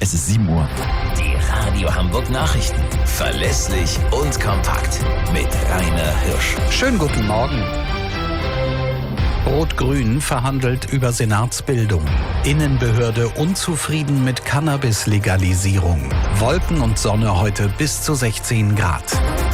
Es ist 7 Uhr. Die Radio Hamburg Nachrichten. Verlässlich und kompakt. Mit Rainer Hirsch. Schönen guten Morgen. Rot-Grün verhandelt über Senatsbildung. Innenbehörde unzufrieden mit Cannabis-Legalisierung. Wolken und Sonne heute bis zu 16 Grad.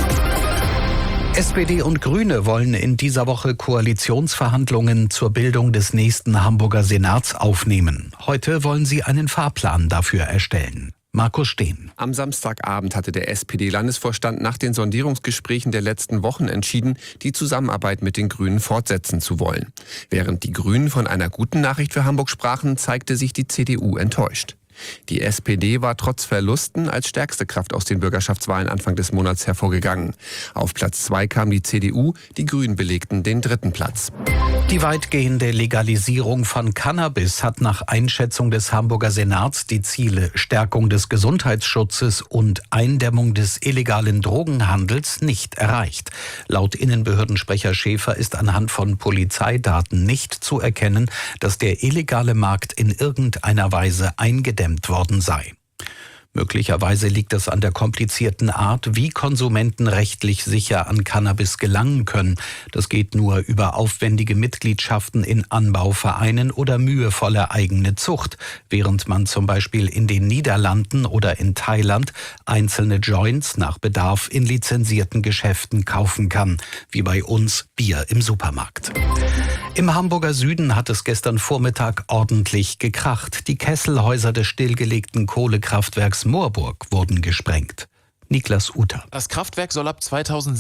SPD und Grüne wollen in dieser Woche Koalitionsverhandlungen zur Bildung des nächsten Hamburger Senats aufnehmen. Heute wollen sie einen Fahrplan dafür erstellen. Markus Steen. Am Samstagabend hatte der SPD-Landesvorstand nach den Sondierungsgesprächen der letzten Wochen entschieden, die Zusammenarbeit mit den Grünen fortsetzen zu wollen. Während die Grünen von einer guten Nachricht für Hamburg sprachen, zeigte sich die CDU enttäuscht. Die SPD war trotz Verlusten als stärkste Kraft aus den Bürgerschaftswahlen Anfang des Monats hervorgegangen. Auf Platz 2 kam die CDU, die Grünen belegten den 3. Platz. Die weitgehende Legalisierung von Cannabis hat nach Einschätzung des Hamburger Senats die Ziele Stärkung des Gesundheitsschutzes und Eindämmung des illegalen Drogenhandels nicht erreicht. Laut Innenbehördensprecher Schäfer ist anhand von Polizeidaten nicht zu erkennen, dass der illegale Markt in irgendeiner Weise eingedämmt worden sei. Möglicherweise liegt es an der komplizierten Art, wie Konsumenten rechtlich sicher an Cannabis gelangen können. Das geht nur über aufwendige Mitgliedschaften in Anbauvereinen oder mühevolle eigene Zucht, während man zum Beispiel in den Niederlanden oder in Thailand einzelne Joints nach Bedarf in lizenzierten Geschäften kaufen kann, wie bei uns Bier im Supermarkt. Im Hamburger Süden hat es gestern Vormittag ordentlich gekracht. Die Kesselhäuser des stillgelegten Kohlekraftwerks Moorburg wurden gesprengt. Niklas Uter. Das Kraftwerk soll ab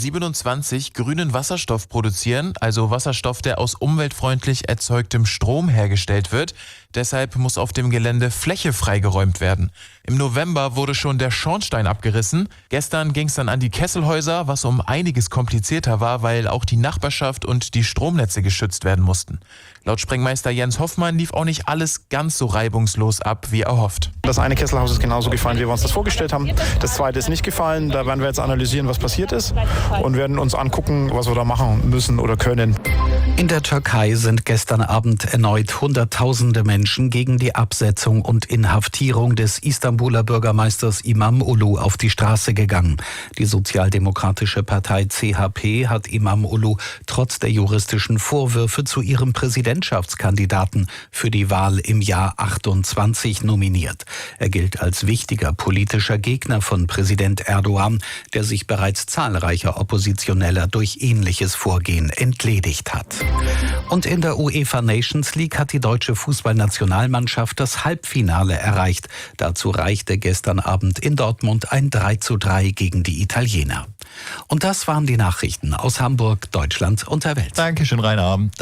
2027 grünen Wasserstoff produzieren, also Wasserstoff, der aus umweltfreundlich erzeugtem Strom hergestellt wird. Deshalb muss auf dem Gelände Fläche freigeräumt werden. Im November wurde schon der Schornstein abgerissen. Gestern ging es dann an die Kesselhäuser, was um einiges komplizierter war, weil auch die Nachbarschaft und die Stromnetze geschützt werden mussten. Laut Sprengmeister Jens Hoffmann lief auch nicht alles ganz so reibungslos ab, wie erhofft. Das eine Kesselhaus ist genauso gefallen, wie wir uns das vorgestellt haben. Das zweite ist nicht gefallen. Da werden wir jetzt analysieren, was passiert ist und werden uns angucken, was wir da machen müssen oder können. In der Türkei sind gestern Abend erneut Hunderttausende Menschen gegen die Absetzung und Inhaftierung des Istanbuler Bürgermeisters Imamoglu auf die Straße gegangen. Die sozialdemokratische Partei CHP hat Imamoglu trotz der juristischen Vorwürfe zu ihrem Präsidentschaftskandidaten für die Wahl im Jahr 28 nominiert. Er gilt als wichtiger politischer Gegner von Präsident Erdogan, der sich bereits zahlreicher Oppositioneller durch ähnliches Vorgehen entledigt hat. Und in der UEFA Nations League hat die deutsche Fußballnationalmannschaft das Halbfinale erreicht. Dazu reichte gestern Abend in Dortmund ein 3:3 gegen die Italiener. Und das waren die Nachrichten aus Hamburg, Deutschland und der Welt. Dankeschön, Rainer.